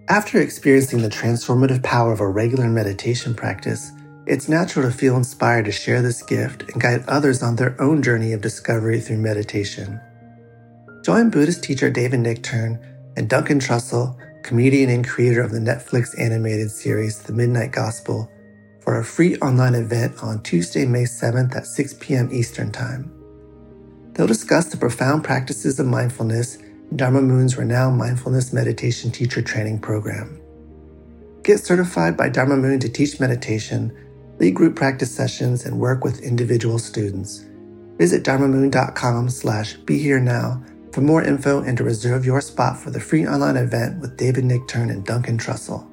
After experiencing the transformative power of a regular meditation practice, it's natural to feel inspired to share this gift and guide others on their own journey of discovery through meditation. Join Buddhist teacher David Nichtern and Duncan Trussell, comedian and creator of the Netflix animated series The Midnight Gospel, for a free online event on Tuesday, May 7th at 6 p.m. Eastern Time. They'll discuss the profound practices of mindfulness in Dharma Moon's renowned mindfulness meditation teacher training program. Get certified by Dharma Moon to teach meditation, lead group practice sessions, and work with individual students. Visit dharmamoon.com/BeHereNow for more info and to reserve your spot for the free online event with David Nichtern and Duncan Trussell.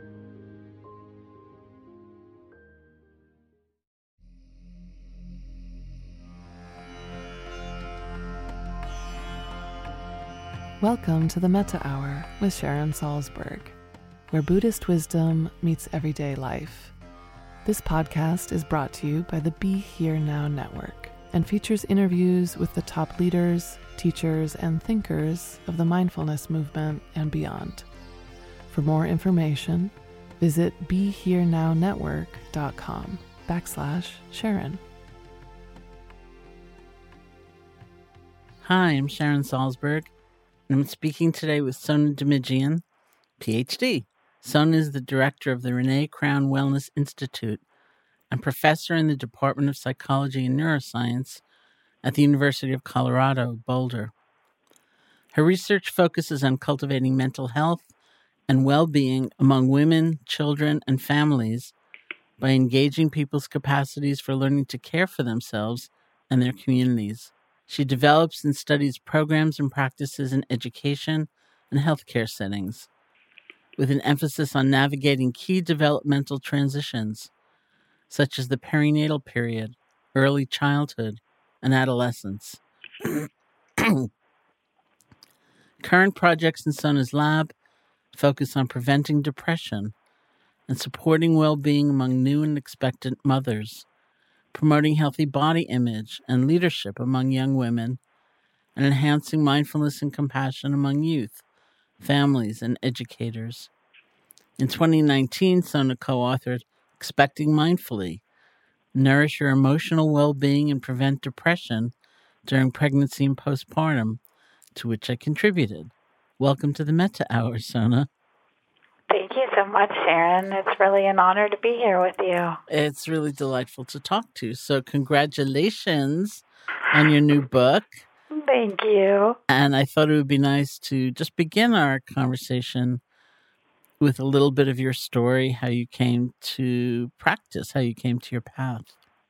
Welcome to the Metta Hour with Sharon Salzberg, where Buddhist wisdom meets everyday life. This podcast is brought to you by the Be Here Now Network and features interviews with the top leaders, teachers, and thinkers of the mindfulness movement and beyond. For more information, visit BeHereNowNetwork.com/Sharon. Hi, I'm Sharon Salzberg. I'm speaking today with Sona Demijian, PhD. Sona is the director of the Renee Crown Wellness Institute and professor in the Department of Psychology and Neuroscience at the University of Colorado, Boulder. Her research focuses on cultivating mental health and well-being among women, children, and families by engaging people's capacities for learning to care for themselves and their communities. She develops and studies programs and practices in education and healthcare settings, with an emphasis on navigating key developmental transitions, such as the perinatal period, early childhood, and adolescence. Current projects in Sona's lab focus on preventing depression and supporting well-being among new and expectant mothers, promoting healthy body image and leadership among young women, and enhancing mindfulness and compassion among youth, families, and educators. In 2019, Sona co-authored Expecting Mindfully, Nourish Your Emotional Well-Being and Prevent Depression During Pregnancy and Postpartum, to which I contributed. Welcome to the Metta Hour, Sona. Thank you so much, Sharon. It's really an honor to be here with you. It's really delightful to talk to you. So congratulations on your new book. Thank you. And I thought it would be nice to just begin our conversation with a little bit of your story, how you came to practice, how you came to your path.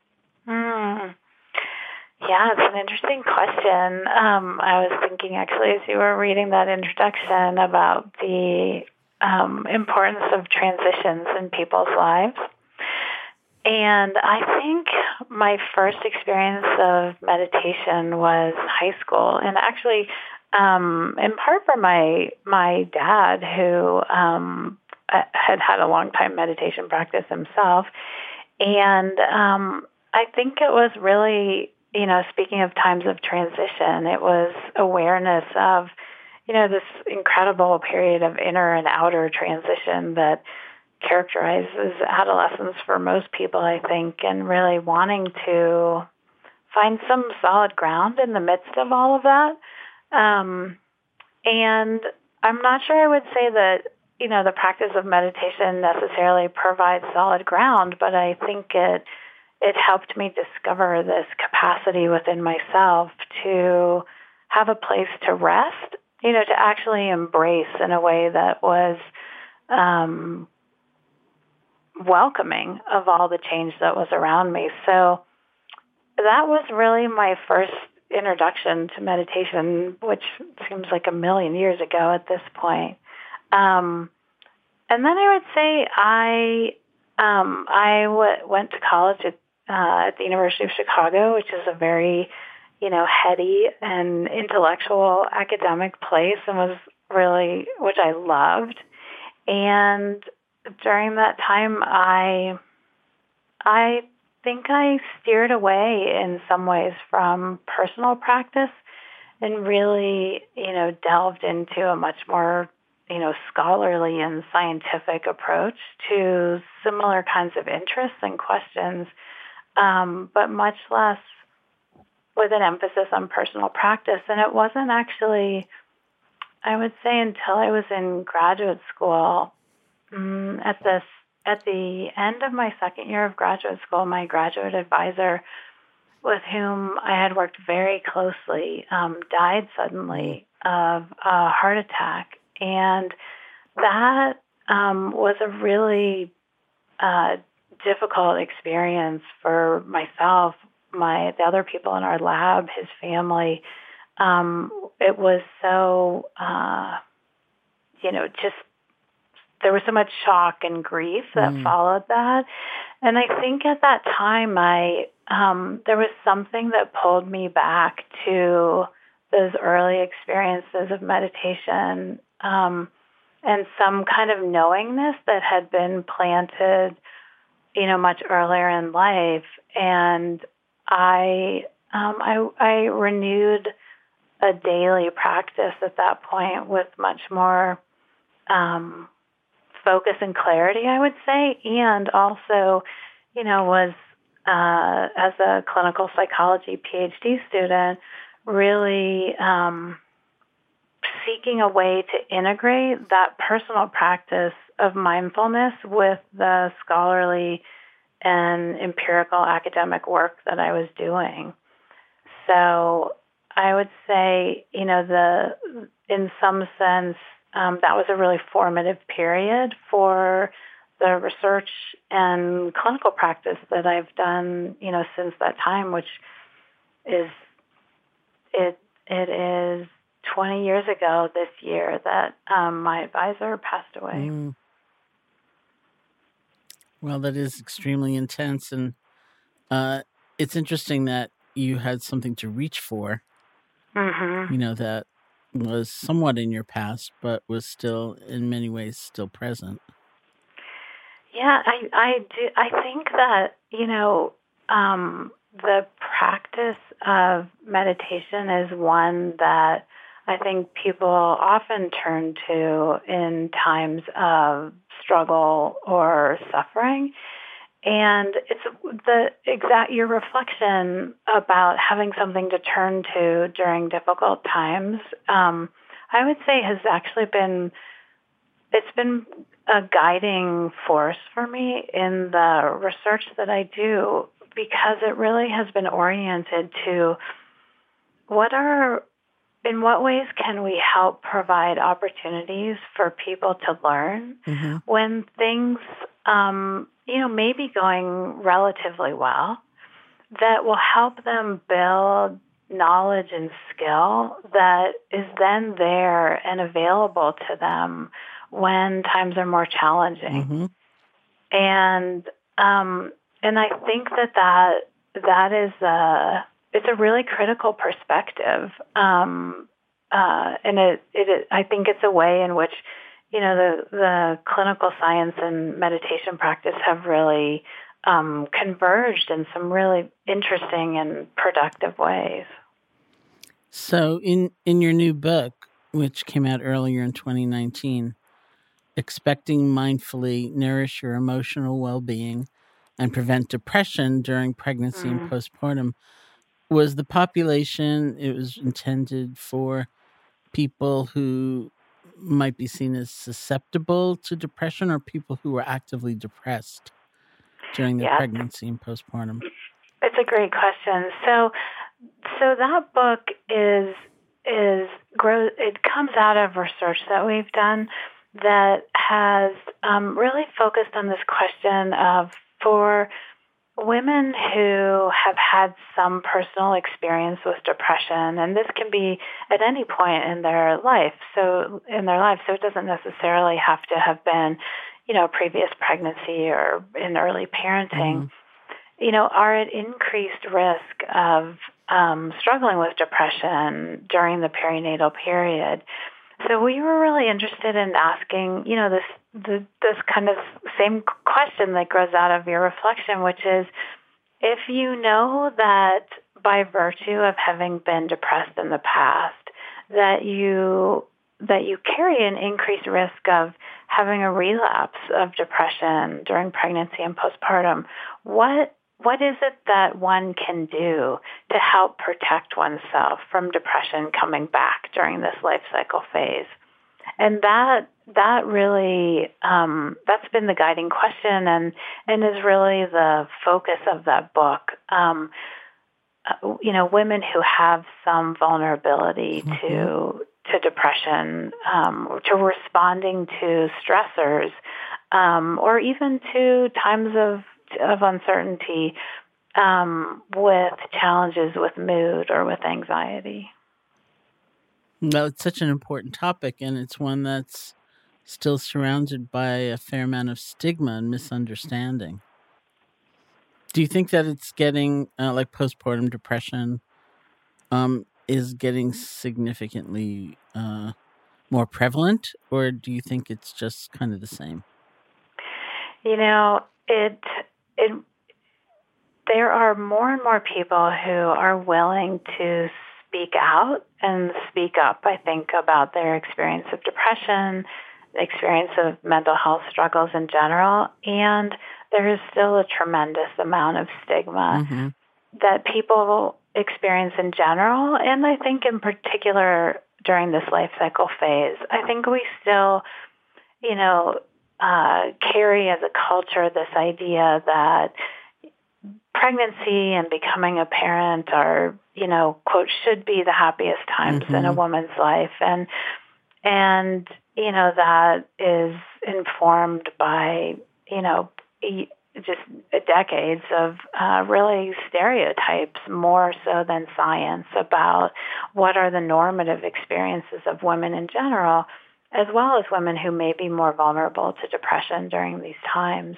Yeah, it's an interesting question. I was thinking, actually, as you were reading that introduction about the importance of transitions in people's lives. And I think my first experience of meditation was high school. And actually, in part for my dad, who had a long time meditation practice himself. And I think it was really, speaking of times of transition, it was awareness of, this incredible period of inner and outer transition that characterizes adolescence for most people, I think, and really wanting to find some solid ground in the midst of all of that. And I'm not sure I would say that, the practice of meditation necessarily provides solid ground, but I think it helped me discover this capacity within myself to have a place to rest, to actually embrace in a way that was welcoming of all the change that was around me. So that was really my first introduction to meditation, which seems like a million years ago at this point. And then I would say I went to college at the University of Chicago, which is a very, heady and intellectual academic place, and was really, which I loved. And during that time, I think I steered away in some ways from personal practice and really, delved into a much more, scholarly and scientific approach to similar kinds of interests and questions, but much less with an emphasis on personal practice. And it wasn't actually, I would say, until I was in graduate school, at the end of my second year of graduate school, my graduate advisor, with whom I had worked very closely, died suddenly of a heart attack. And that was a really difficult experience for myself, the other people in our lab, his family. It was so, just there was so much shock and grief that followed that. And I think at that time, there was something that pulled me back to those early experiences of meditation, and some kind of knowingness that had been planted, much earlier in life. And I renewed a daily practice at that point with much more focus and clarity, I would say, and also, was as a clinical psychology PhD student, really seeking a way to integrate that personal practice of mindfulness with the scholarly and empirical academic work that I was doing. So I would say, in some sense, that was a really formative period for the research and clinical practice that I've done, since that time, which is, it is 20 years ago this year that my advisor passed away. Well, that is extremely intense. And it's interesting that you had something to reach for, that was somewhat in your past, but was still, in many ways, still present. Yeah, I do. I think that, the practice of meditation is one that I think people often turn to in times of struggle or suffering. And it's your reflection about having something to turn to during difficult times, I would say has actually been a guiding force for me in the research that I do, because it really has been oriented to in what ways can we help provide opportunities for people to learn when things, may be going relatively well, that will help them build knowledge and skill that is then there and available to them when times are more challenging. And I think that is it's a really critical perspective. And I think it's a way in which, the clinical science and meditation practice have really converged in some really interesting and productive ways. So in your new book, which came out earlier in 2019, Expecting Mindfully Nourish Your Emotional Well-Being and Prevent Depression During Pregnancy and Postpartum, was the population it was intended for people who might be seen as susceptible to depression, or people who were actively depressed during their pregnancy and postpartum? It's a great question. So that book it comes out of research that we've done that has really focused on this question of, for women who have had some personal experience with depression, and this can be at any point in their life. So it doesn't necessarily have to have been, previous pregnancy or in early parenting, are at increased risk of struggling with depression during the perinatal period. So we were really interested in asking, this kind of same question that grows out of your reflection, which is, if you know that by virtue of having been depressed in the past, that you that you carry an increased risk of having a relapse of depression during pregnancy and postpartum. What is it that one can do to help protect oneself from depression coming back during this life cycle phase? And that really, that's been the guiding question and is really the focus of that book. Women who have some vulnerability to depression, or to responding to stressors, or even to times of uncertainty, with challenges with mood or with anxiety. Well, it's such an important topic, and it's one that's still surrounded by a fair amount of stigma and misunderstanding. Do you think that it's getting, like postpartum depression, is getting significantly more prevalent, or do you think it's just kind of the same? There are more and more people who are willing to speak out and speak up, I think, about their experience of depression, the experience of mental health struggles in general, and there is still a tremendous amount of stigma that people experience in general, and I think in particular during this life cycle phase. I think we still, carry as a culture this idea that pregnancy and becoming a parent are, quote, should be the happiest times in a woman's life. And that is informed by, just decades of really stereotypes more so than science about what are the normative experiences of women in general, as well as women who may be more vulnerable to depression during these times.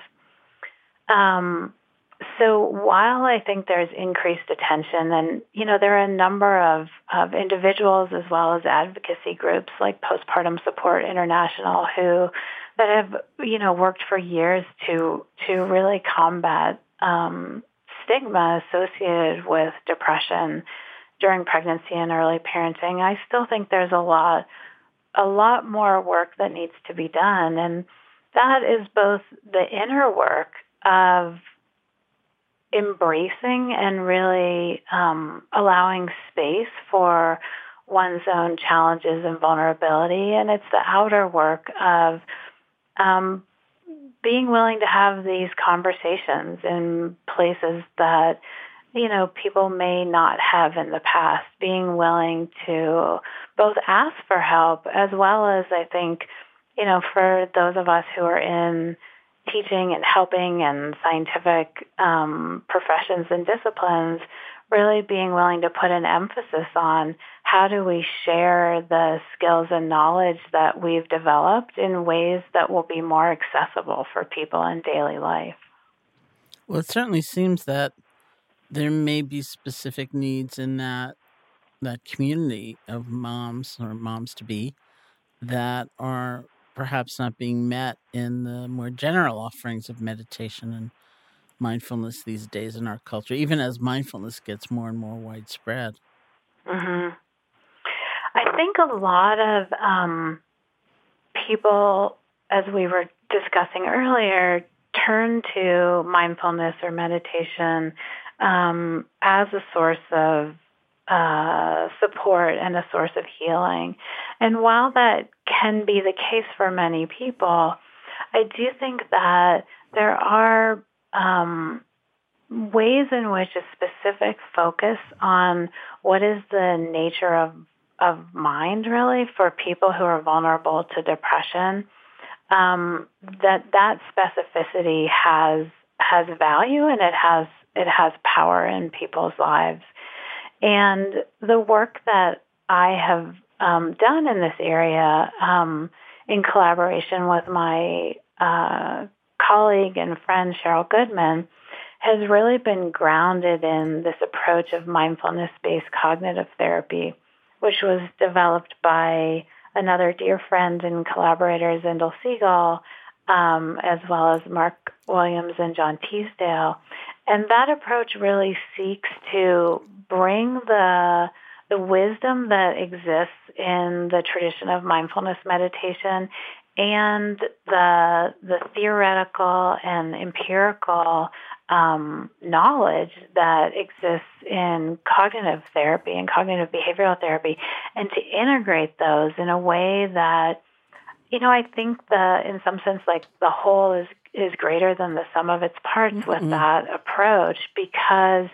So while I think there's increased attention, and, there are a number of individuals as well as advocacy groups like Postpartum Support International that have, worked for years to really combat stigma associated with depression during pregnancy and early parenting. I still think there's a lot more work that needs to be done, and that is both the inner work of embracing and really allowing space for one's own challenges and vulnerability. And it's the outer work of being willing to have these conversations in places that, people may not have in the past, being willing to both ask for help as well as, I think, for those of us who are in teaching and helping and scientific professions and disciplines, really being willing to put an emphasis on how do we share the skills and knowledge that we've developed in ways that will be more accessible for people in daily life. Well, it certainly seems that there may be specific needs in that community of moms or moms-to-be that are perhaps not being met in the more general offerings of meditation and mindfulness these days in our culture, even as mindfulness gets more and more widespread. I think a lot of people, as we were discussing earlier, turn to mindfulness or meditation as a source of support and a source of healing. And while that can be the case for many people, I do think that there are ways in which a specific focus on what is the nature of mind, really, for people who are vulnerable to depression, that specificity has value, and it has power in people's lives. And the work that I have done in this area, in collaboration with my colleague and friend Cheryl Goodman, has really been grounded in this approach of mindfulness-based cognitive therapy, which was developed by another dear friend and collaborator, Zindel Segal, as well as Mark Williams and John Teasdale. And that approach really seeks to bring the the wisdom that exists in the tradition of mindfulness meditation and the theoretical and empirical knowledge that exists in cognitive therapy and cognitive behavioral therapy, and to integrate those in a way that, I think in some sense, like the whole is greater than the sum of its parts with that approach, because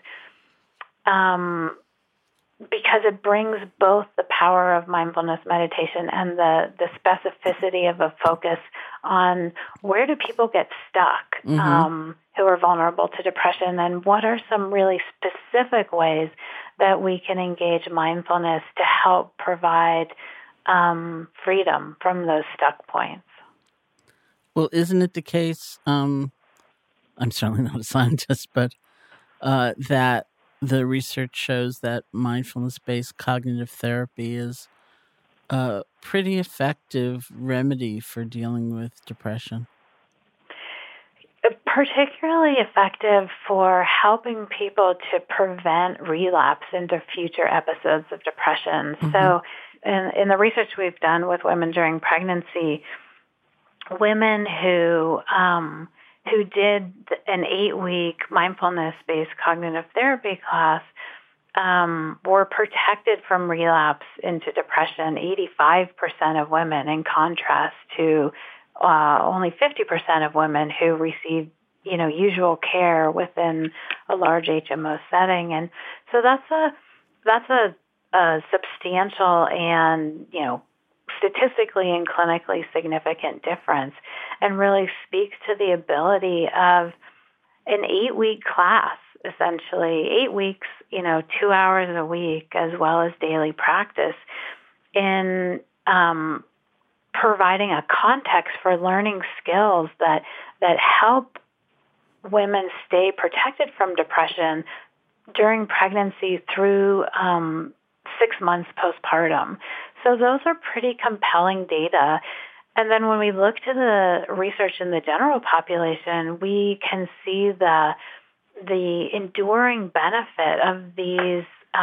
it brings both the power of mindfulness meditation and the specificity of a focus on where do people get stuck who are vulnerable to depression, and what are some really specific ways that we can engage mindfulness to help provide freedom from those stuck points. Well, isn't it the case, I'm certainly not a scientist, but that the research shows that mindfulness-based cognitive therapy is a pretty effective remedy for dealing with depression? Particularly effective for helping people to prevent relapse into future episodes of depression. So in the research we've done with women during pregnancy, women who did an 8-week mindfulness-based cognitive therapy class were protected from relapse into depression, 85% of women, in contrast to only 50% of women who received, usual care within a large HMO setting. And so that's a substantial and, statistically and clinically significant difference, and really speaks to the ability of an 8-week class, essentially 8 weeks, 2 hours a week, as well as daily practice in providing a context for learning skills that help women stay protected from depression during pregnancy through 6 months postpartum. So those are pretty compelling data. And then when we look to the research in the general population, we can see the enduring benefit of these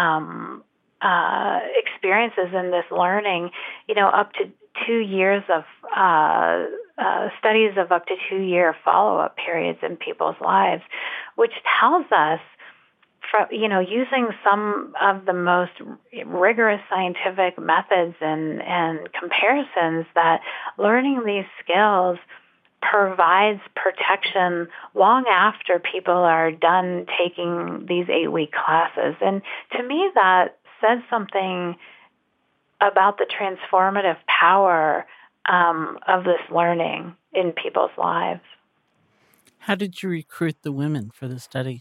experiences in this learning, up to 2 years of studies of up to 2-year follow-up periods in people's lives, which tells us, using some of the most rigorous scientific methods and comparisons, that learning these skills provides protection long after people are done taking these 8-week classes. And to me, that says something about the transformative power of this learning in people's lives. How did you recruit the women for the study?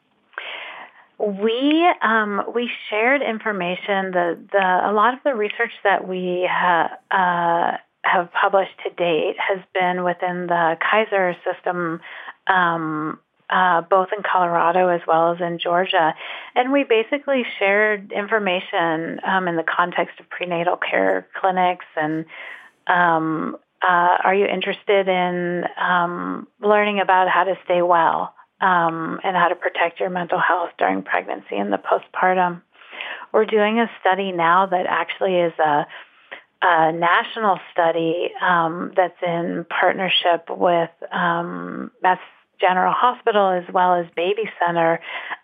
We shared information. A lot of the research that we have published to date has been within the Kaiser system, both in Colorado as well as in Georgia, and we basically shared information in the context of prenatal care clinics. And are you interested in learning about how to stay well? And how to protect your mental health during pregnancy and the postpartum. We're doing a study now that actually is a national study that's in partnership with Mass General Hospital as well as Baby Center,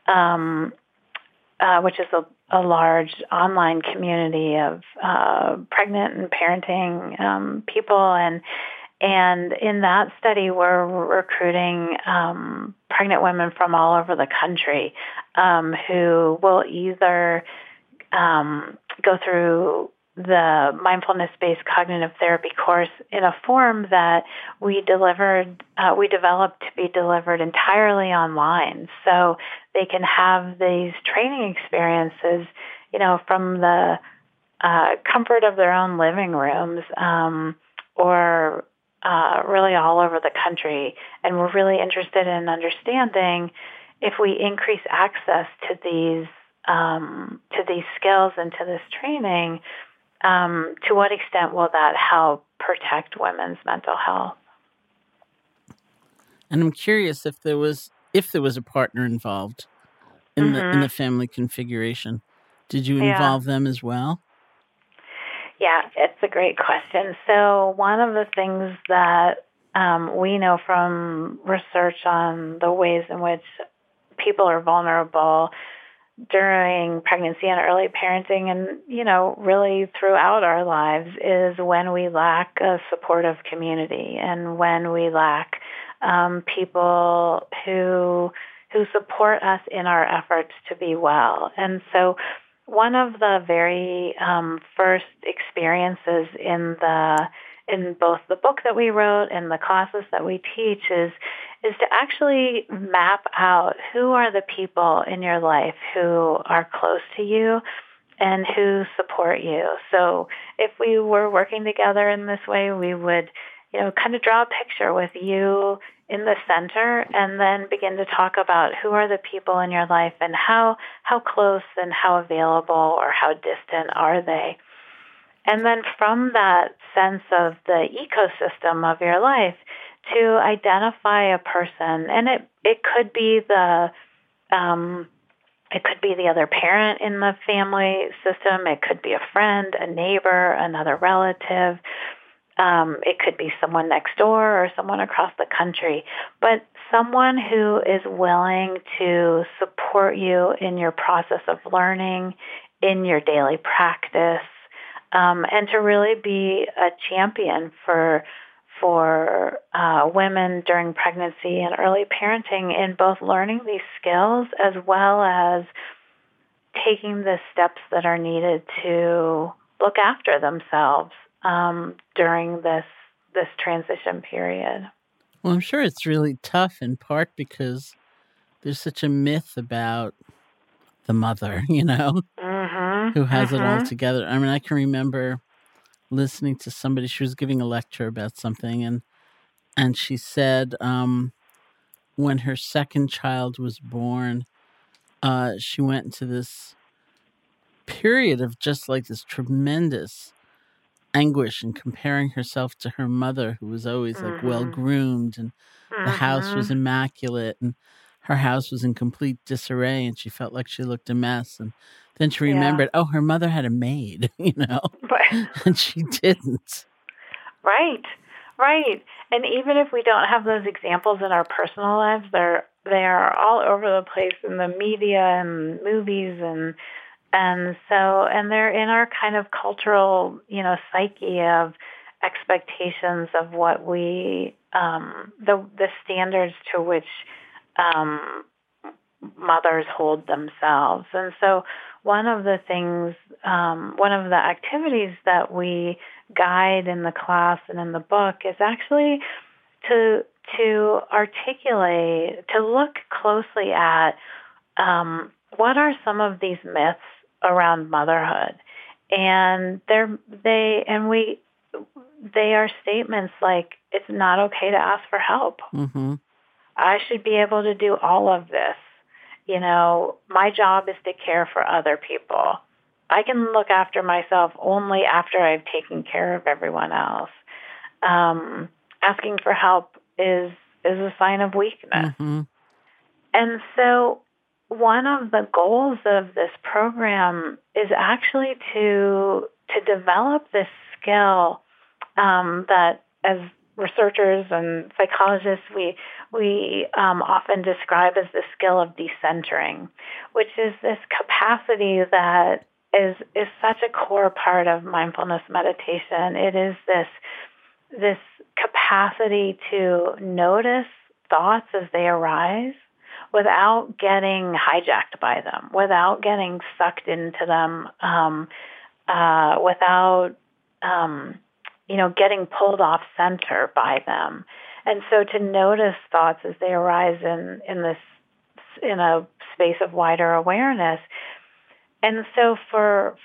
which is a large online community of pregnant and parenting people. And in that study, we're recruiting pregnant women from all over the country who will either go through the mindfulness-based cognitive therapy course in a form that we developed to be delivered entirely online, so they can have these training experiences, from the comfort of their own living rooms, or really all over the country. And we're really interested in understanding, if we increase access to these skills and to this training, to what extent will that help protect women's mental health? And I'm curious if there was a partner involved in the family configuration. Did you involve them as well? Yeah, it's a great question. So one of the things that we know from research on the ways in which people are vulnerable during pregnancy and early parenting and, really throughout our lives is when we lack a supportive community and when we lack people who support us in our efforts to be well. And so one of the very first experiences in both the book that we wrote and the classes that we teach is to actually map out who are the people in your life who are close to you and who support you. So if we were working together in this way, we would, kind of draw a picture with you in the center and then begin to talk about who are the people in your life and how close and how available or how distant are they. And then from that sense of the ecosystem of your life, to identify a person, and it could be the other parent in the family system. It could be a friend, a neighbor, another relative. It could be someone next door or someone across the country, but someone who is willing to support you in your process of learning, in your daily practice, and to really be a champion for women during pregnancy and early parenting in both learning these skills as well as taking the steps that are needed to look after themselves during this transition period. Well, I'm sure it's really tough in part because there's such a myth about the mother, who has it all together. I mean, I can remember listening to somebody, she was giving a lecture about something, and she said when her second child was born, she went into this period of just like this tremendous anguish and comparing herself to her mother, who was always like well-groomed, and the house was immaculate, and her house was in complete disarray, and she felt like she looked a mess. And then she remembered, her mother had a maid, Right. And she didn't. Right. And even if we don't have those examples in our personal lives, they are all over the place in the media and movies and they're in our kind of cultural, psyche of expectations of what we, the standards to which mothers hold themselves. And so one of the activities that we guide in the class and in the book is actually to articulate, to look closely at what are some of these myths around motherhood, and they are statements like it's not okay to ask for help. Mm-hmm. I should be able to do all of this. My job is to care for other people. I can look after myself only after I've taken care of everyone else. Asking for help is a sign of weakness. Mm-hmm. And so one of the goals of this program is actually to develop this skill that, as researchers and psychologists, we often describe as the skill of decentering, which is this capacity that is such a core part of mindfulness meditation. It is this capacity to notice thoughts as they arise without getting hijacked by them, without getting sucked into them, without getting pulled off center by them. And so to notice thoughts as they arise in a space of wider awareness. And so for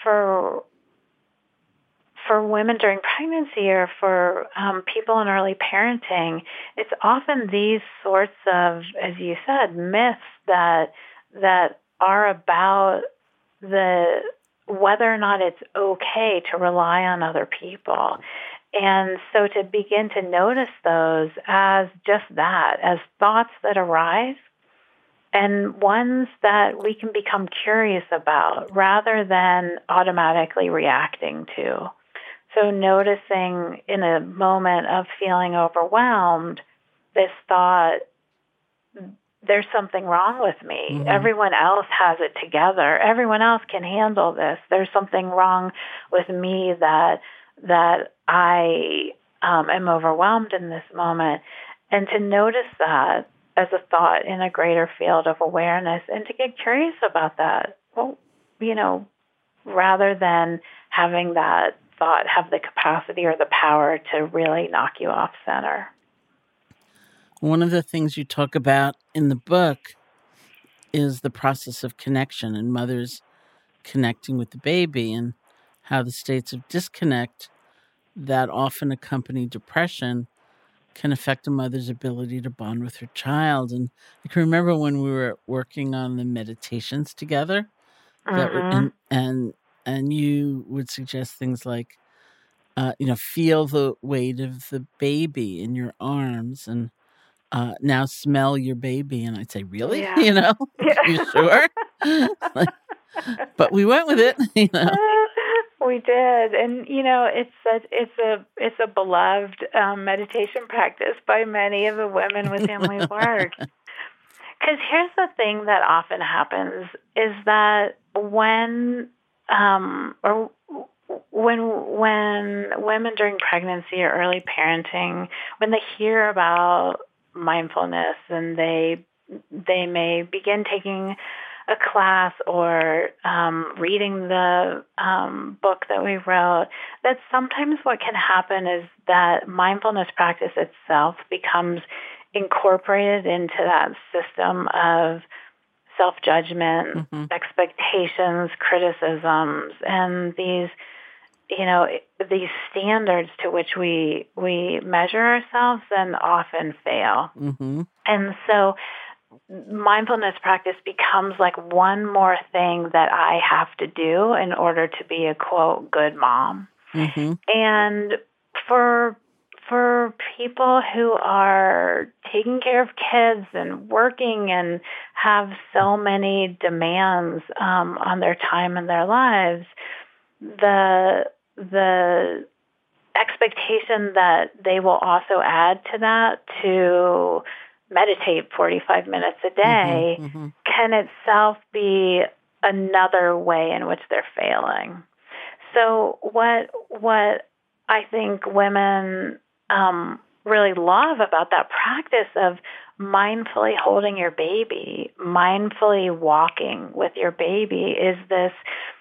women during pregnancy or for people in early parenting, it's often these sorts of, as you said, myths that are about whether or not it's okay to rely on other people. And so to begin to notice those as just that, as thoughts that arise, and ones that we can become curious about rather than automatically reacting to. So noticing in a moment of feeling overwhelmed, this thought, there's something wrong with me. Mm-hmm. Everyone else has it together. Everyone else can handle this. There's something wrong with me that I am overwhelmed in this moment. And to notice that as a thought in a greater field of awareness and to get curious about that. Well, rather than having that thought have the capacity or the power to really knock you off center. One of the things you talk about in the book is the process of connection and mothers connecting with the baby and how the states of disconnect that often accompany depression can affect a mother's ability to bond with her child. And I can remember when we were working on the meditations together, that and you would suggest things like, feel the weight of the baby in your arms, and now smell your baby. And I'd say, really? Yeah. You sure? But we went with it. We did, and it's a beloved meditation practice by many of the women with whom we work. Because here's the thing that often happens is that when women during pregnancy or early parenting, when they hear about mindfulness and they may begin taking a class or reading the book that we wrote, that sometimes what can happen is that mindfulness practice itself becomes incorporated into that system of self-judgment, expectations, criticisms, and these standards to which we measure ourselves and often fail. Mm-hmm. And so mindfulness practice becomes like one more thing that I have to do in order to be a, quote, good mom. Mm-hmm. And for people who are taking care of kids and working and have so many demands on their time and their lives, the expectation that they will also add to that to meditate 45 minutes a day can itself be another way in which they're failing. So what I think women really love about that practice of mindfully holding your baby, mindfully walking with your baby is this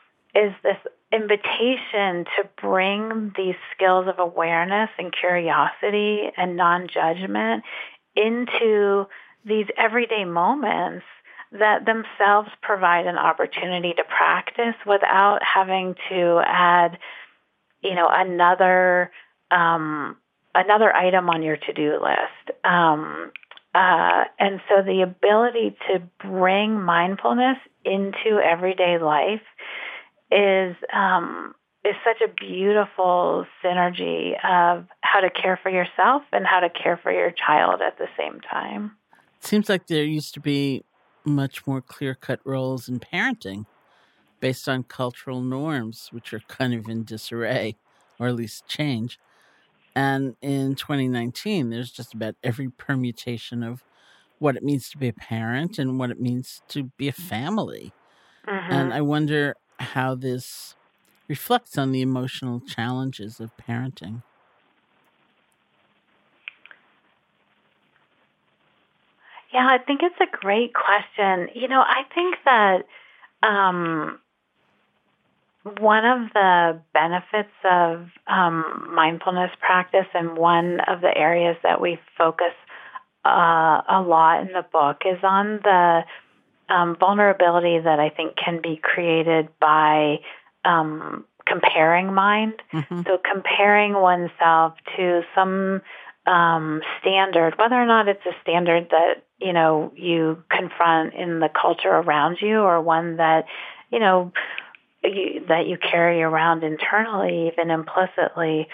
invitation to bring these skills of awareness and curiosity and non-judgment into these everyday moments that themselves provide an opportunity to practice without having to add, another item on your to-do list. And so the ability to bring mindfulness into everyday life is such a beautiful synergy of how to care for yourself and how to care for your child at the same time. It seems like there used to be much more clear-cut roles in parenting based on cultural norms, which are kind of in disarray, or at least change. And in 2019, there's just about every permutation of what it means to be a parent and what it means to be a family. And I wonder how this reflects on the emotional challenges of parenting. Yeah, I think it's a great question. I think that one of the benefits of mindfulness practice, and one of the areas that we focus a lot in the book, is on the vulnerability that I think can be created by comparing mind. So comparing oneself to some standard, whether or not it's a standard that, you confront in the culture around you, or one that, that you carry around internally, even implicitly.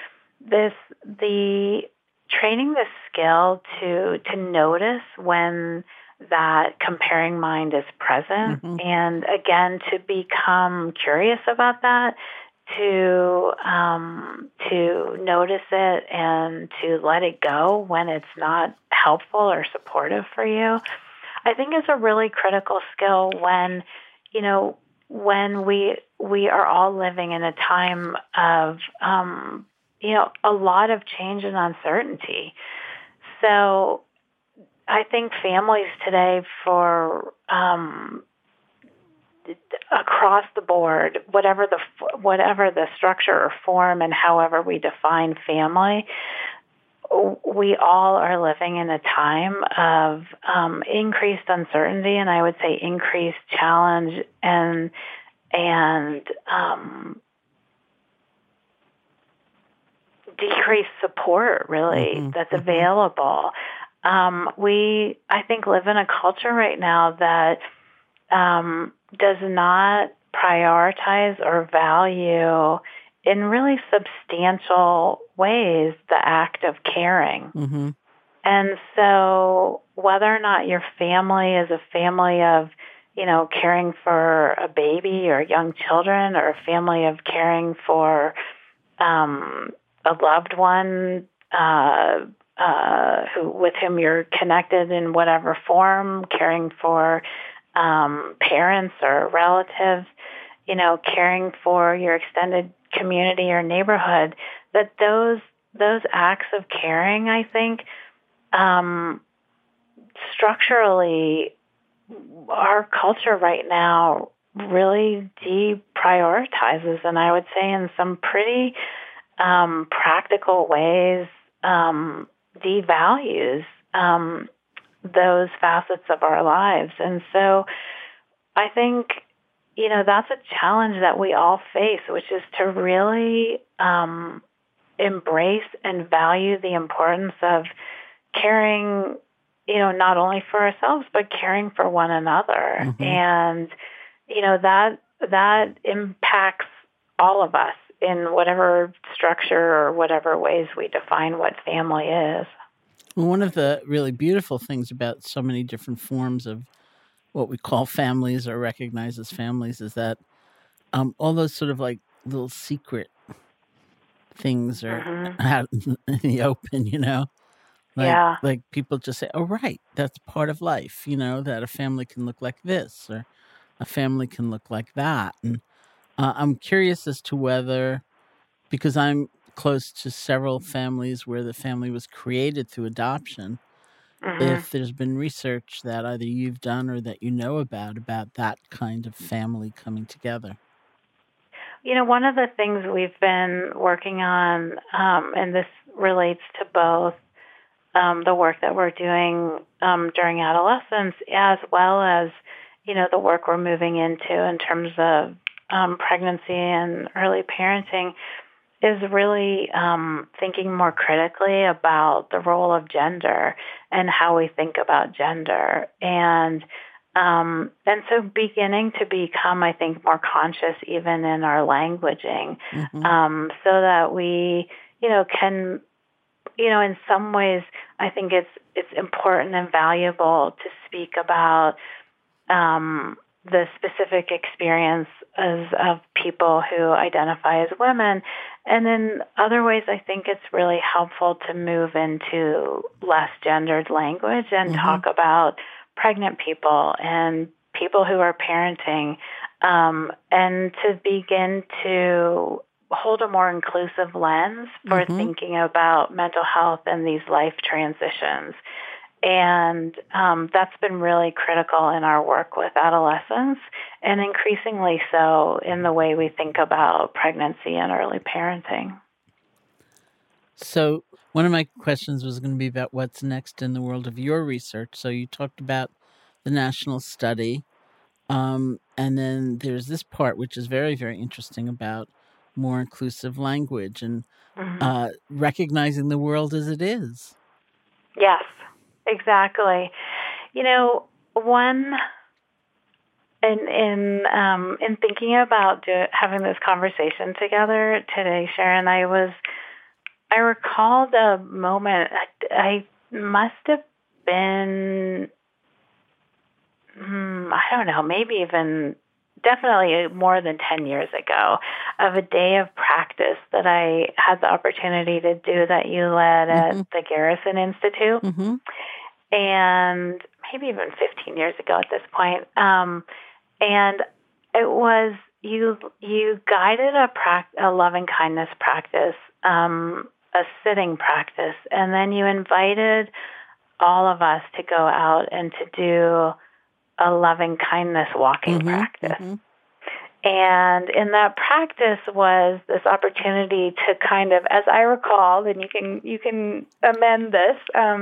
The training the skill to notice when that comparing mind is present. And again, to become curious about that, to notice it and to let it go when it's not helpful or supportive for you, I think is a really critical skill when, when we are all living in a time of, a lot of change and uncertainty. So I think families today across the board, whatever the structure or form and however we define family, we all are living in a time of increased uncertainty, and I would say increased challenge and decreased support, really, that's available. We, I think, live in a culture right now that does not prioritize or value in really substantial ways the act of caring. And so whether or not your family is a family of, caring for a baby or young children, or a family of caring for a loved one with whom you're connected in whatever form, caring for parents or relatives, caring for your extended community or neighborhood, that those acts of caring, I think, structurally, our culture right now really deprioritizes, and I would say in some pretty practical ways, devalues those facets of our lives. And so I think, that's a challenge that we all face, which is to really embrace and value the importance of caring, not only for ourselves, but caring for one another. And, that impacts all of us in whatever structure or whatever ways we define what family is. Well, one of the really beautiful things about so many different forms of what we call families or recognize as families is that all those sort of like little secret things are out in the open, Like people just say, oh, right, that's part of life, that a family can look like this or a family can look like that. And I'm curious as to whether, because I'm close to several families where the family was created through adoption, if there's been research that either you've done or that you know about that kind of family coming together. One of the things we've been working on, and this relates to both the work that we're doing during adolescence, as well as, the work we're moving into in terms of pregnancy and early parenting, is really thinking more critically about the role of gender and how we think about gender. And so beginning to become, I think, more conscious even in our languaging, so that we, can, in some ways, I think it's important and valuable to speak about the specific experiences of people who identify as women. And in other ways, I think it's really helpful to move into less gendered language and talk about pregnant people and people who are parenting, and to begin to hold a more inclusive lens for thinking about mental health and these life transitions. And that's been really critical in our work with adolescents, and increasingly so in the way we think about pregnancy and early parenting. So one of my questions was going to be about what's next in the world of your research. So you talked about the national study, and then there's this part which is very, very interesting about more inclusive language and recognizing the world as it is. Yes. Exactly. One in thinking about having this conversation together today, Sharon, I recalled a moment. I must have been I don't know, maybe even definitely more than 10 years ago, of a day of practice that I had the opportunity to do that you led at the Garrison Institute. And maybe even 15 years ago at this point. And it was, you guided a loving kindness practice, a sitting practice, and then you invited all of us to go out and to do a loving kindness walking practice. And in that practice was this opportunity to kind of, as I recall, and you can amend this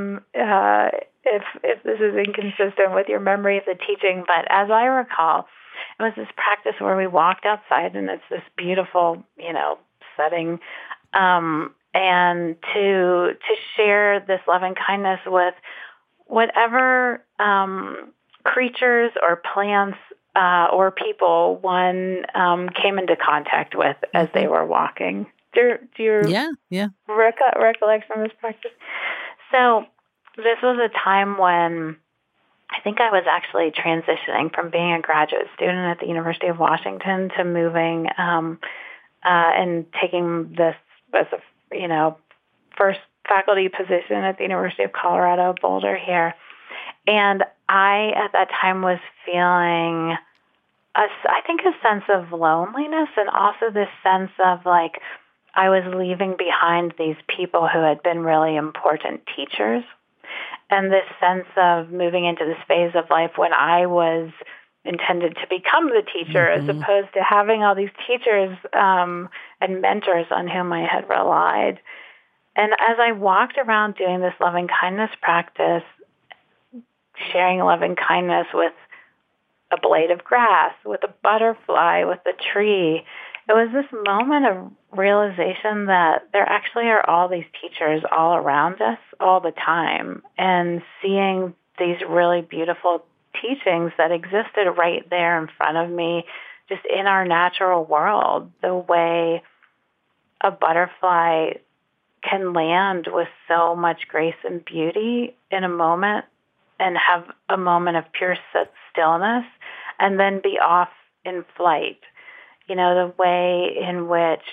if this is inconsistent with your memory of the teaching, but as I recall, it was this practice where we walked outside, and it's this beautiful, setting, and to share this loving kindness with whatever creatures or plants or people one came into contact with as they were walking. Do you recollect from this practice? So this was a time when I think I was actually transitioning from being a graduate student at the University of Washington to moving and taking this as a first faculty position at the University of Colorado Boulder here. And I, at that time, was feeling, I think, a sense of loneliness, and also this sense of like I was leaving behind these people who had been really important teachers, and this sense of moving into this phase of life when I was intended to become the teacher, as opposed to having all these teachers and mentors on whom I had relied. And as I walked around doing this loving kindness practice, sharing loving kindness with a blade of grass, with a butterfly, with a tree, it was this moment of realization that there actually are all these teachers all around us all the time, and seeing these really beautiful teachings that existed right there in front of me, just in our natural world, the way a butterfly can land with so much grace and beauty in a moment and have a moment of pure stillness and then be off in flight. The way in which,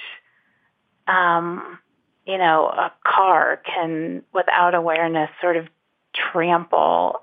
a car can, without awareness, sort of trample,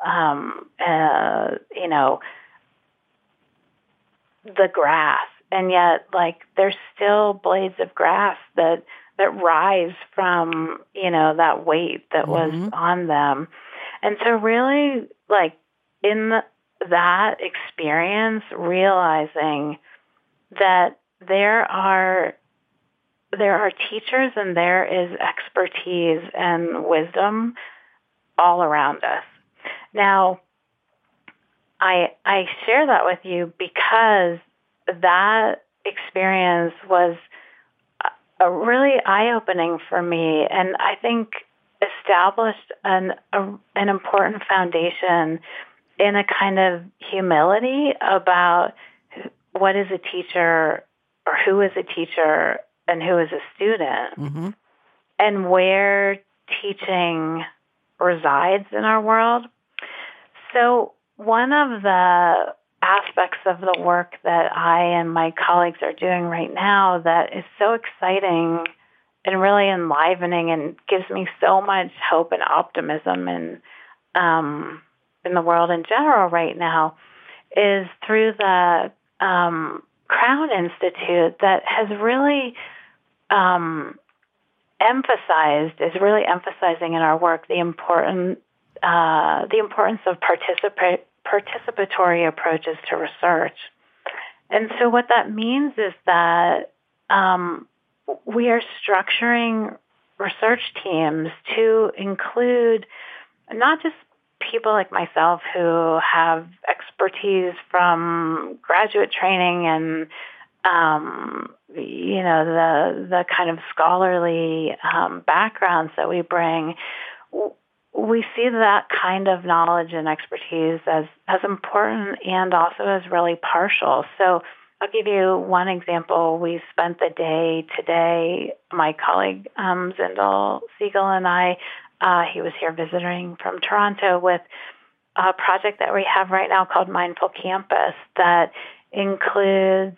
the grass. And yet, there's still blades of grass that rise from, that weight that was on them. And so really, in that experience, realizing that there are teachers and there is expertise and wisdom all around us. Now, I share that with you because that experience was a really eye-opening for me, and I think established an important foundation in a kind of humility about what is a teacher, or who is a teacher, and who is a student, and where teaching resides in our world. So one of the aspects of the work that I and my colleagues are doing right now that is so exciting and really enlivening and gives me so much hope and optimism in the world in general right now is through the Crown Institute that has really emphasizing in our work the importance of participatory approaches to research. And so what that means is that we are structuring research teams to include not just people like myself who have expertise from graduate training and the kind of scholarly backgrounds that we bring. We see that kind of knowledge and expertise as important and also as really partial. So I'll give you one example. We spent the day today, my colleague Zindel Siegel and I, he was here visiting from Toronto, with a project that we have right now called Mindful Campus that includes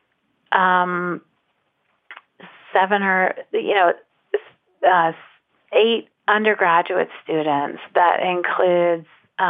8 undergraduate students. That includes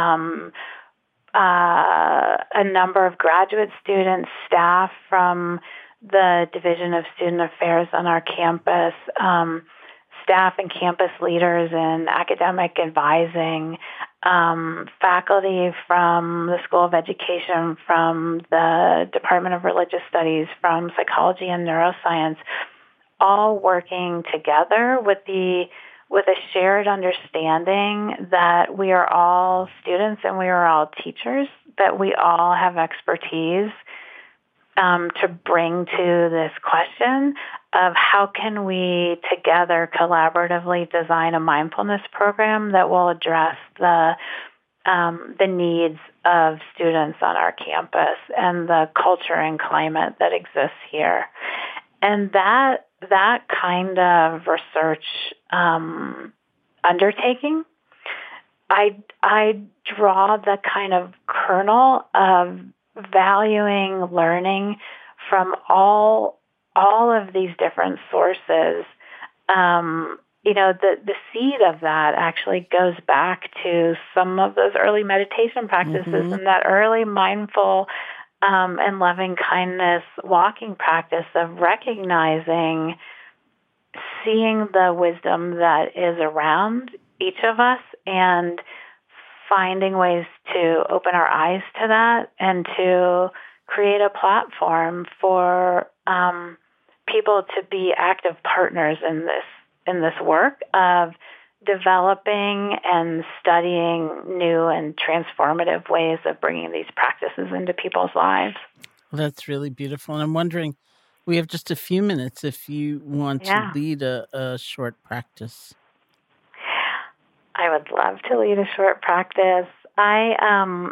a number of graduate students, staff from the Division of Student Affairs on our campus, staff and campus leaders in academic advising, faculty from the School of Education, from the Department of Religious Studies, from psychology and neuroscience, all working together with a shared understanding that we are all students and we are all teachers, that we all have expertise to bring to this question of how can we together collaboratively design a mindfulness program that will address the needs of students on our campus and the culture and climate that exists here. And that kind of research undertaking, I draw the kind of kernel of valuing learning from all of these different sources. The seed of that actually goes back to some of those early meditation practices and that early mindful and loving kindness walking practice of recognizing, seeing the wisdom that is around each of us and finding ways to open our eyes to that and to create a platform for people to be active partners in this work of developing and studying new and transformative ways of bringing these practices into people's lives. Well, that's really beautiful. And I'm wondering, we have just a few minutes if you want to lead a short practice. I would love to lead a short practice. I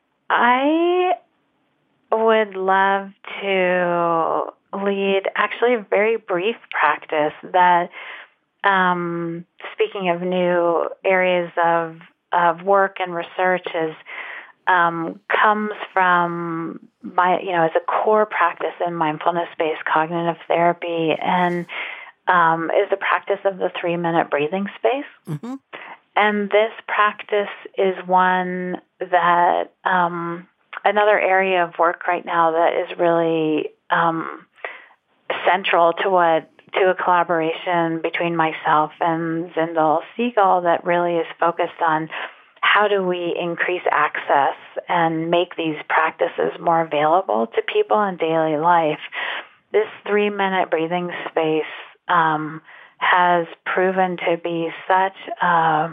would love to lead actually a very brief practice that, speaking of new areas of work and research, comes from as a core practice in mindfulness-based cognitive therapy, and is the practice of the 3-minute breathing space. Mm-hmm. And this practice is one that another area of work right now that is really central to a collaboration between myself and Zindel Segal that really is focused on how do we increase access and make these practices more available to people in daily life. This 3-minute breathing space has proven to be such a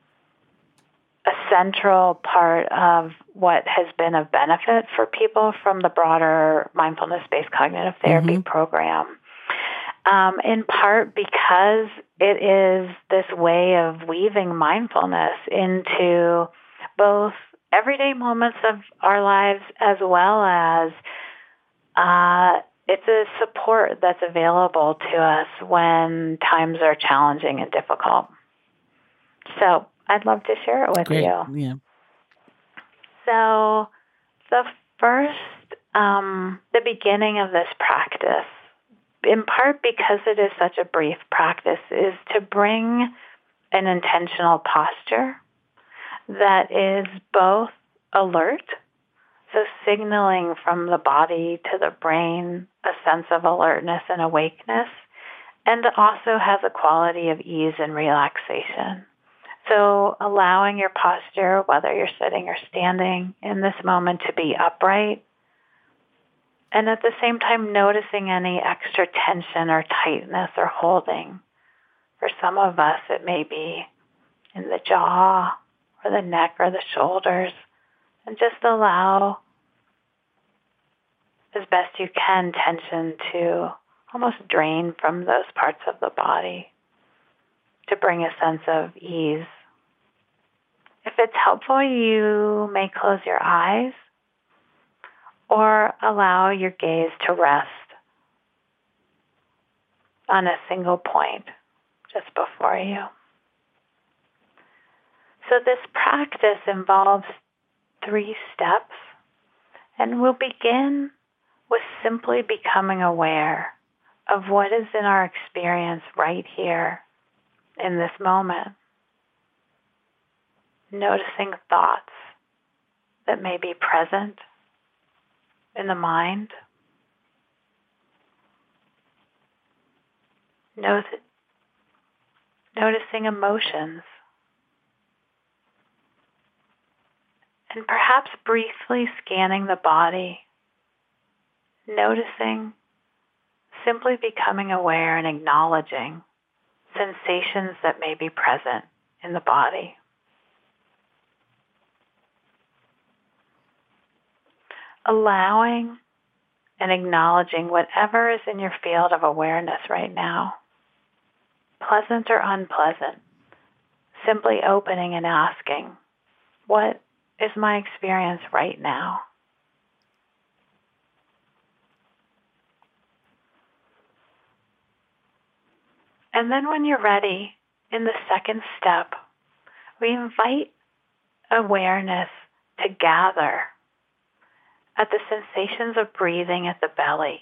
central part of what has been of benefit for people from the broader mindfulness-based cognitive therapy program. In part because it is this way of weaving mindfulness into both everyday moments of our lives as well as it's a support that's available to us when times are challenging and difficult. So I'd love to share it with you. Yeah. So the beginning of this practice, in part because it is such a brief practice, is to bring an intentional posture that is both alert, so signaling from the body to the brain a sense of alertness and awakeness, and also has a quality of ease and relaxation. So allowing your posture, whether you're sitting or standing in this moment, to be upright, and at the same time noticing any extra tension or tightness or holding. For some of us, it may be in the jaw or the neck or the shoulders, and just allow, as best you can, tension to almost drain from those parts of the body to bring a sense of ease. If it's helpful, you may close your eyes or allow your gaze to rest on a single point just before you. So this practice involves 3 steps, and we'll begin with simply becoming aware of what is in our experience right here in this moment. Noticing thoughts that may be present in the mind. Noticing emotions. And perhaps briefly scanning the body. Noticing, simply becoming aware and acknowledging sensations that may be present in the body. Allowing and acknowledging whatever is in your field of awareness right now, pleasant or unpleasant, simply opening and asking, what is my experience right now? And then when you're ready, in the second step, we invite awareness to gather at the sensations of breathing at the belly,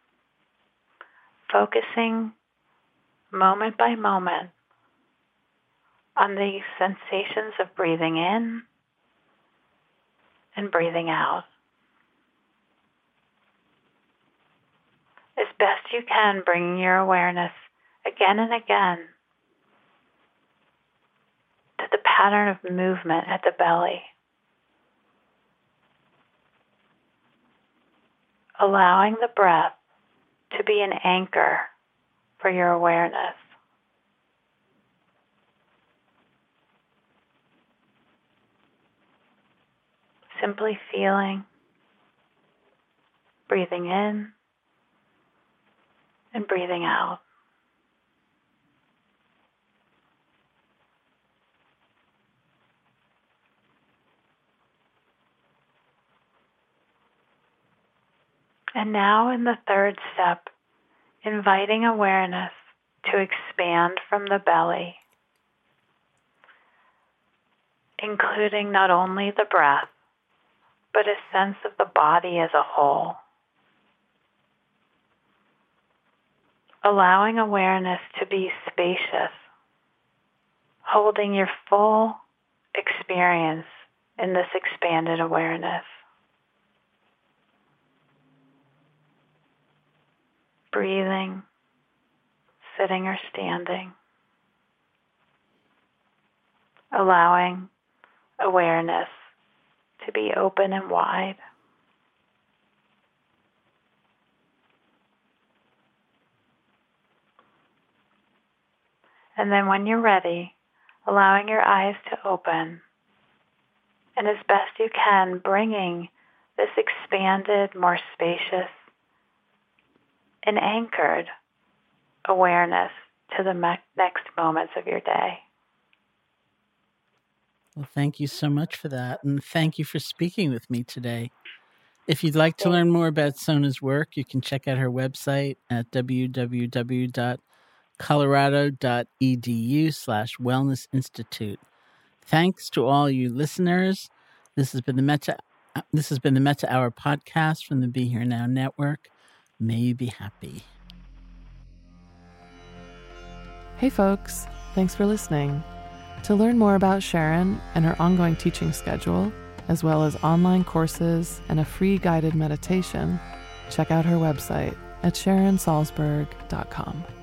focusing moment by moment on the sensations of breathing in and breathing out. As best you can, bringing your awareness again and again to the pattern of movement at the belly. Allowing the breath to be an anchor for your awareness. Simply feeling, breathing in and breathing out. And now in the third step, inviting awareness to expand from the belly, including not only the breath, but a sense of the body as a whole. Allowing awareness to be spacious, holding your full experience in this expanded awareness. Breathing, sitting or standing, allowing awareness to be open and wide. And then when you're ready, allowing your eyes to open, and as best you can, bringing this expanded, more spacious, and anchored awareness to the next moments of your day. Well, thank you so much for that, and thank you for speaking with me today. If you'd like to learn more about Sona's work, you can check out her website at www.colorado.edu/Wellness Institute. Thanks to all you listeners. This has been the Metta Hour podcast from the Be Here Now Network. May you be happy. Hey folks, thanks for listening. To learn more about Sharon and her ongoing teaching schedule, as well as online courses and a free guided meditation, check out her website at SharonSalzberg.com.